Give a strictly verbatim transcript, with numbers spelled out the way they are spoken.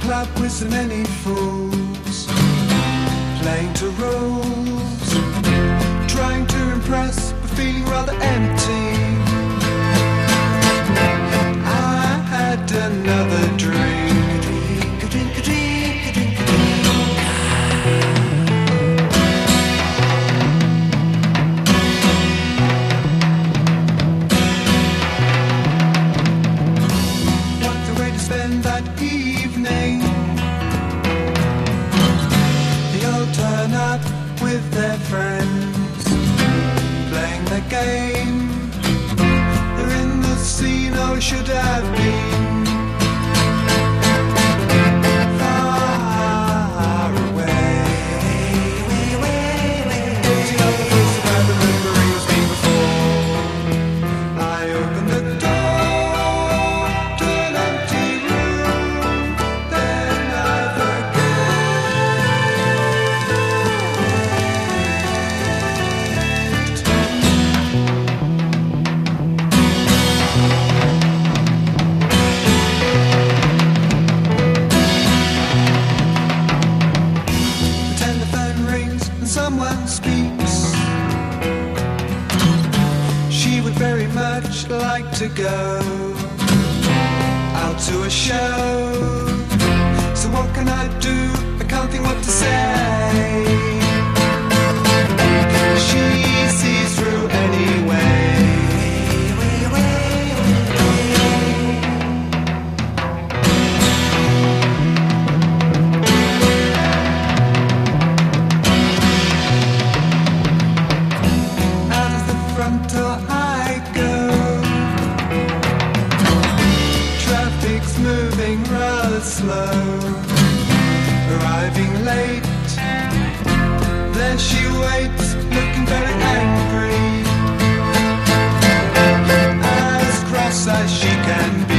club with so many fools, playing to rules, trying to impress but feeling rather empty. I had another drink, a drink, a drink, a drink, a drink. What a way to spend that evening. They all turn up with their friends, playing the game. They're in the scene, oh, should have been far away. Gazing up the place where the remembering was being before. I opened the door to an empty room, then I the telephone rings and someone speaks. She would very much like to go out to a show. So what can I do? I can't think what to say. She sees through anyway. Out of the front door I go. Traffic's moving rather slow, arriving late. There she waits, looking very angry, as cross as she can be.